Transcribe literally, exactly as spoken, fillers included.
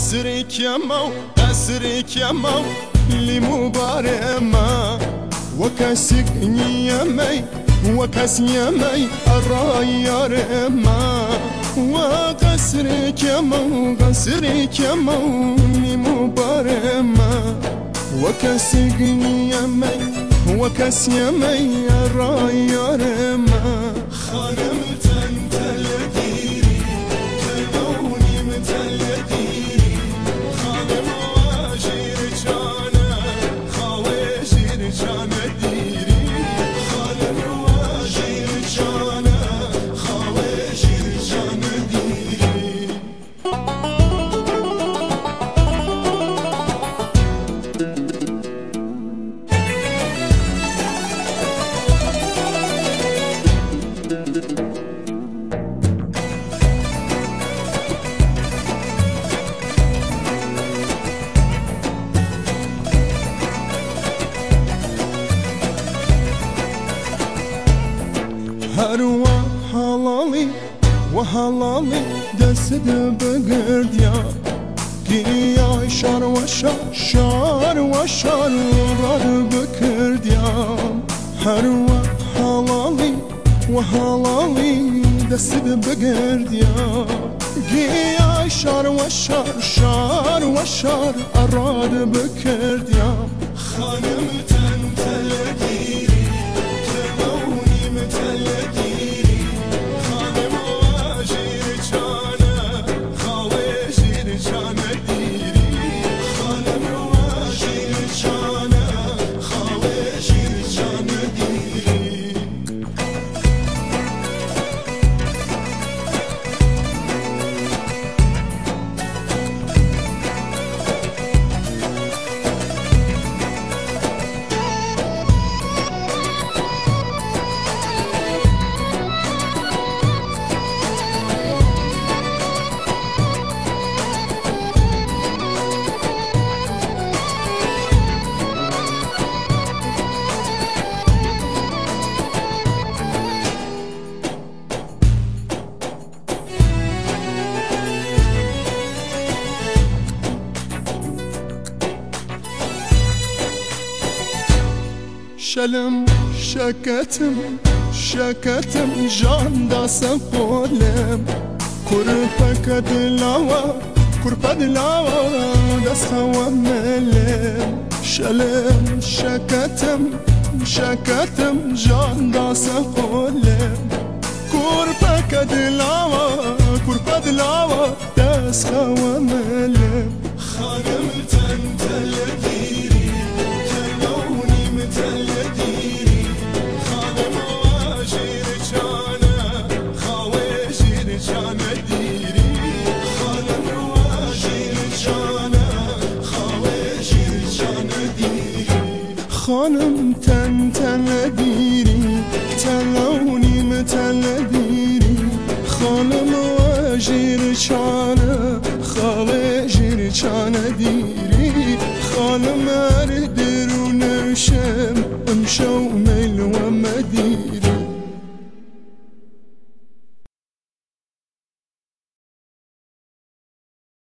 قصرك يمو قصرك يمو لمبارما وكاسك يمي وكاس يمي الرايا رما وقصرك يمو قصرك يمو لمبارما وكاسك يمي وكاس يمي الرايا رما خانم تنتلديري تلوني متلديري خانم واجير جانا خواجير جانا ديري خانم واجير جانا خواجير جانا ديري هروا حلالي وحلالي دست بقرد يا قيا شار وشار شار وشار راد بكرد يا هروا حلالي وحلالي دست بقرد يا قيا شار وشار شار وشار راد بكرد يا خانم تنتلديري تلوني متلديري خانم واجير جانا خواجير جانا ديري خانم واجير جانا خواجير جانا ديري شلم شكتم شكتم جان داسم قولم كربك دلاوا كربك دلاوا داس خواملم شلم شكتم شكتم جان داسم قولم كربك دلاوا كربك دلاوا داس خواملم خانم تنتلديري تلوني متلديري خانم واجير جانا خواجير جانا ديري خانم واجير جانا خواجير جانا ديري خانم تنتلديري تلوني متلديري خانم واجير جانا خواجير جانا ديري خانم اردر ونرشم امشو